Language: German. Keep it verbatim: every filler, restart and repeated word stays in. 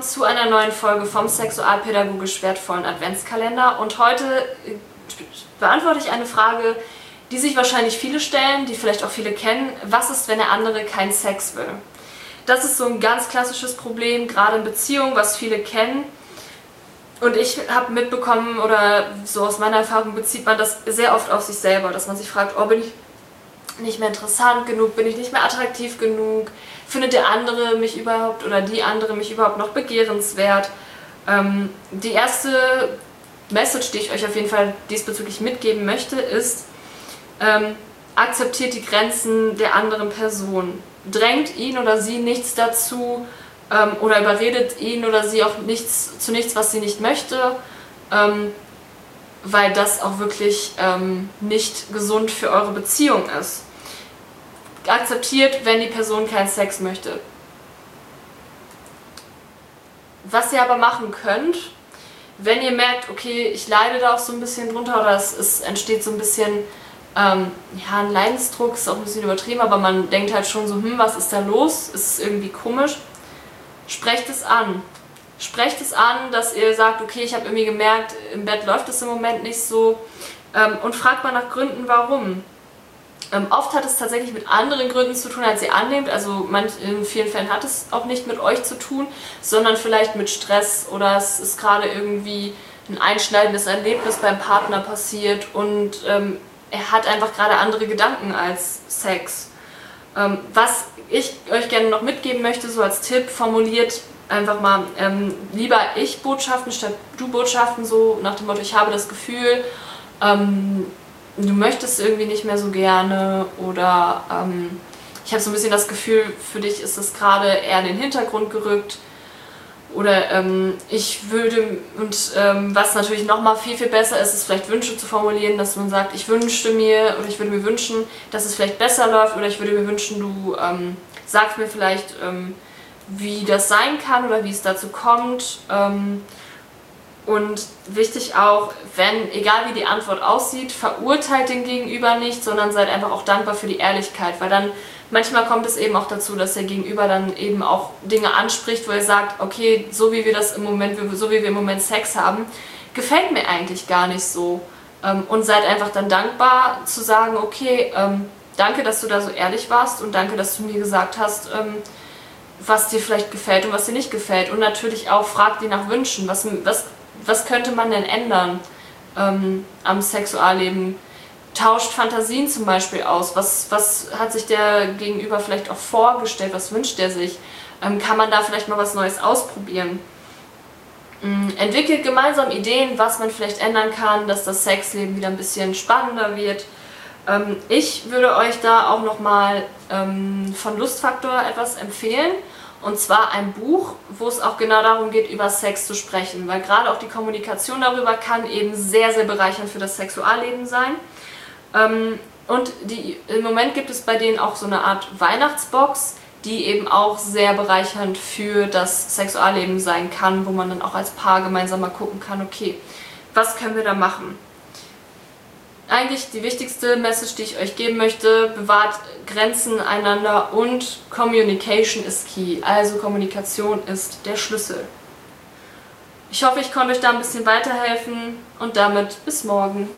willkommen zu einer neuen Folge vom sexualpädagogisch wertvollen Adventskalender. Und heute beantworte ich eine Frage, die sich wahrscheinlich viele stellen, die vielleicht auch viele kennen. Was ist, wenn der andere keinen Sex will? Das ist so ein ganz klassisches Problem, gerade in Beziehungen, was viele kennen. Und ich habe mitbekommen, oder so aus meiner Erfahrung bezieht man das sehr oft auf sich selber, dass man sich fragt, oh, bin ich nicht mehr interessant genug, bin ich nicht mehr attraktiv genug, findet der andere mich überhaupt oder die andere mich überhaupt noch begehrenswert. Ähm, die erste Message, die ich euch auf jeden Fall diesbezüglich mitgeben möchte, ist, ähm, akzeptiert die Grenzen der anderen Person. Drängt ihn oder sie nichts dazu ähm, oder überredet ihn oder sie auch nichts zu nichts, was sie nicht möchte, ähm, weil das auch wirklich ähm, nicht gesund für eure Beziehung ist. Akzeptiert, wenn die Person keinen Sex möchte. Was ihr aber machen könnt, wenn ihr merkt, okay, ich leide da auch so ein bisschen drunter oder es, es entsteht so ein bisschen, ähm, ja, ein Leidensdruck, ist auch ein bisschen übertrieben, aber man denkt halt schon so, hm, was ist da los? Ist es irgendwie komisch? Sprecht es an. Sprecht es an, dass ihr sagt, okay, ich habe irgendwie gemerkt, im Bett läuft es im Moment nicht so, ähm, und fragt mal nach Gründen, warum. Ähm, oft hat es tatsächlich mit anderen Gründen zu tun, als ihr annehmt, also manch, in vielen Fällen hat es auch nicht mit euch zu tun, sondern vielleicht mit Stress oder es ist gerade irgendwie ein einschneidendes Erlebnis beim Partner passiert und ähm, er hat einfach gerade andere Gedanken als Sex. Ähm, was ich euch gerne noch mitgeben möchte, so als Tipp, formuliert einfach mal ähm, lieber Ich-Botschaften statt Du-Botschaften, so nach dem Motto, ich habe das Gefühl, ähm, du möchtest irgendwie nicht mehr so gerne oder ähm, ich habe so ein bisschen das Gefühl, für dich ist es gerade eher in den Hintergrund gerückt oder ähm, ich würde, und ähm, was natürlich nochmal viel, viel besser ist, ist vielleicht Wünsche zu formulieren, dass man sagt, ich wünschte mir oder ich würde mir wünschen, dass es vielleicht besser läuft oder ich würde mir wünschen, du ähm, sagst mir vielleicht, ähm, wie das sein kann oder wie es dazu kommt. Ähm, Und wichtig auch, wenn, egal wie die Antwort aussieht, verurteilt den Gegenüber nicht, sondern seid einfach auch dankbar für die Ehrlichkeit, weil dann manchmal kommt es eben auch dazu, dass der Gegenüber dann eben auch Dinge anspricht, wo er sagt, okay, so wie wir das im Moment, so wie wir im Moment Sex haben, gefällt mir eigentlich gar nicht so. Und seid einfach dann dankbar zu sagen, okay, danke, dass du da so ehrlich warst und danke, dass du mir gesagt hast, was dir vielleicht gefällt und was dir nicht gefällt. Und natürlich auch fragt die nach Wünschen, was, was Was könnte man denn ändern ähm, am Sexualleben? Tauscht Fantasien zum Beispiel aus. Was, was hat sich der Gegenüber vielleicht auch vorgestellt? Was wünscht er sich? Ähm, kann man da vielleicht mal was Neues ausprobieren? Ähm, entwickelt gemeinsam Ideen, was man vielleicht ändern kann, dass das Sexleben wieder ein bisschen spannender wird. Ähm, ich würde euch da auch nochmal ähm, von Lustfaktor etwas empfehlen. Und zwar ein Buch, wo es auch genau darum geht, über Sex zu sprechen. Weil gerade auch die Kommunikation darüber kann eben sehr, sehr bereichernd für das Sexualleben sein. Und die, im Moment gibt es bei denen auch so eine Art Weihnachtsbox, die eben auch sehr bereichernd für das Sexualleben sein kann, wo man dann auch als Paar gemeinsam mal gucken kann, okay, was können wir da machen? Eigentlich die wichtigste Message, die ich euch geben möchte, bewahrt Grenzen einander und Communication is key. Also Kommunikation ist der Schlüssel. Ich hoffe, ich konnte euch da ein bisschen weiterhelfen und damit bis morgen.